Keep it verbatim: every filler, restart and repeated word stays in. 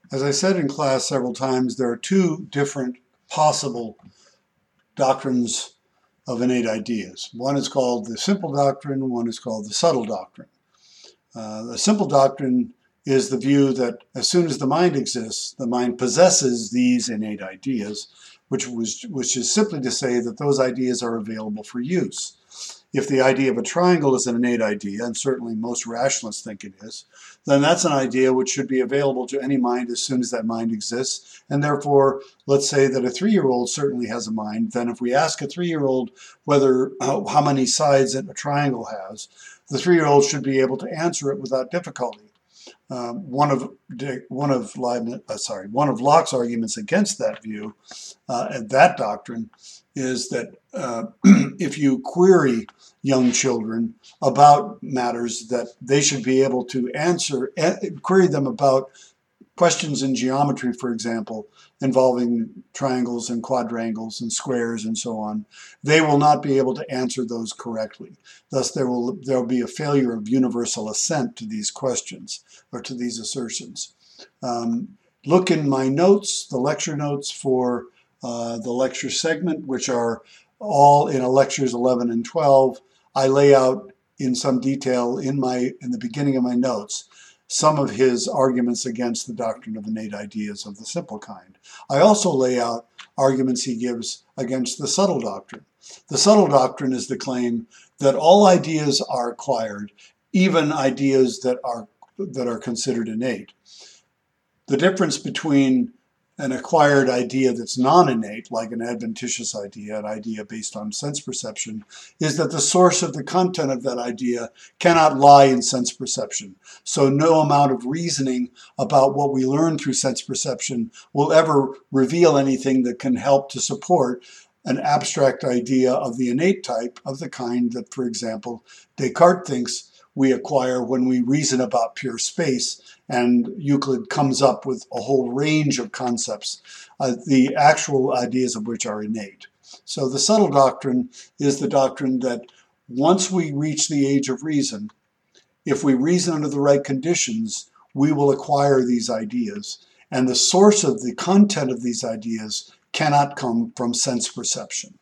As I said in class several times, there are two different possible doctrines of innate ideas. One is called the simple doctrine, one is called the subtle doctrine. Uh, the simple doctrine is the view that as soon as the mind exists, the mind possesses these innate ideas, which, was, which is simply to say that those ideas are available for use. If the idea of a triangle is an innate idea, and certainly most rationalists think it is, then that's an idea which should be available to any mind as soon as that mind exists. And therefore, let's say that a three-year-old certainly has a mind. Then if we ask a three-year-old whether uh, how many sides a triangle has, the three-year-old should be able to answer it without difficulty. Uh, one of one of Leibniz, uh, sorry, one of Locke's arguments against that view uh, and that doctrine is that uh, if you query young children about matters, that they should be able to answer, query them about questions in geometry, for example, involving triangles and quadrangles and squares and so on, they will not be able to answer those correctly. Thus, there will there will be a failure of universal assent to these questions or to these assertions. Um, look in my notes, the lecture notes for uh, the lecture segment, which are all in lectures eleven and twelve. I lay out in some detail in my in the beginning of my notes some of his arguments against the doctrine of innate ideas of the simple kind. I also lay out arguments he gives against the subtle doctrine. The subtle doctrine is the claim that all ideas are acquired, even ideas that are that are considered innate. The difference between an acquired idea that's non-innate, like an adventitious idea, an idea based on sense perception, is that the source of the content of that idea cannot lie in sense perception. So no amount of reasoning about what we learn through sense perception will ever reveal anything that can help to support an abstract idea of the innate type, of the kind that, for example, Descartes thinks we acquire when we reason about pure space, and Euclid comes up with a whole range of concepts, uh, the actual ideas of which are innate. So the subtle doctrine is the doctrine that once we reach the age of reason, if we reason under the right conditions, we will acquire these ideas, and the source of the content of these ideas cannot come from sense perception.